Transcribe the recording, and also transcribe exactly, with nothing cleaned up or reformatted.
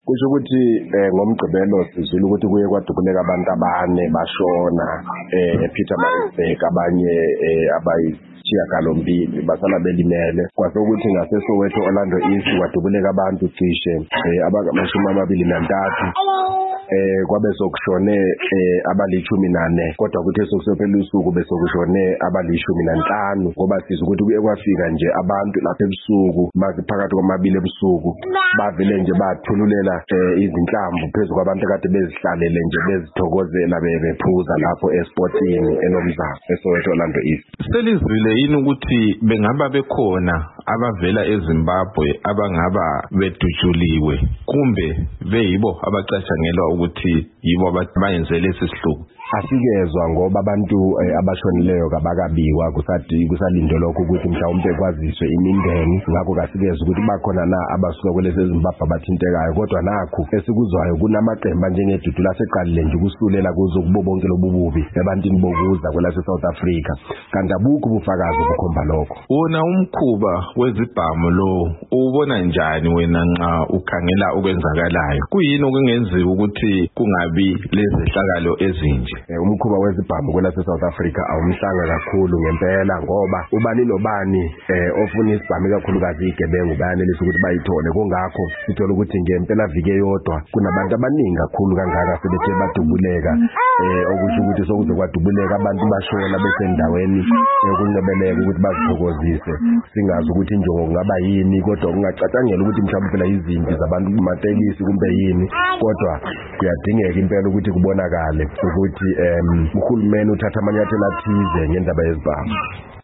kusho ukuthi ngomgqibelo sizwile ukuthi kuye kwadubuleka abantu abane bashona ePietermaritzburg abanye abayisishiyagalombili basala belimele kwase ukuthi ngaseSoweto Orlando East kwadubuleka abantu cishe abangamashumi amabili nantathu eh kwabe sokushone abalishumi nane kodwa kuthi sokusophela usuku bese kushone abalishumi nanhlanu ngoba siza ukuthi kuye kwafika nje abantu lapha ebusuku phakathi kwamabili ebusuku bavele nje bathululela izinhlamvu phezulu kwabantu kade bezihlalele nje bezithokozela bephuza lapho esportini enomzana eSoweto Orlando East. Selizwile yini ukuthi bengaba bekhona abavela eZimbabwe abangaba bedujuliwe kumbe beyibo abacatshangelwa ukuthi yibo abayenzele lesihluku? Asikezwa ngoba abantu abashonileyo kabakabiwa kusadi kusalindwe lokho ukuthi mhlawumbe kwaziswe imindeni ngakho kasikezwe ukuthi bakhona na abasuka kwelese Zimbabwe abathintekayo kodwa nakho esikuzwayo kunamaqembu njengedudu laseqalile nje kusulela kuzo kubo bonke lobububi ebantini bokuza kwelase South Africa kanti abukho ubufakazi obukhomba lokho. Wona umkhuba wezibhamu lo ubona njani wena nxa ukhangela okwenzakalayo? Kuyini okungenziwa ukuthi kungabi lezehlakalo ezinje? Umkhuba wezibhamu kwelase South Africa awumhlanga kakhulu ngempela ngoba ubani nobani ofuna isibhamu kakhulukazi igebengu bayanelisa ukuthi bayithole kungakho sithola ukuthi ngempela vike yodwa kunabantu abaningi kakhulu kangaka sebethe badubuleka okusho ukuthi sokuze kwadubuleka abantu bashona besendaweni yokuncebeleka ukuthi bazithokozise singazi ukuthi injongo kungaba yini kodwa kungacatshangela ukuthi mhlawumbe phela izimpi zabantu kumatekisi kumbe yini kodwa kuyadingeka impela ukuthi kubonakale ukuthi uhulumeni uthatha amanyathelo athize ngendaba yezibhamu.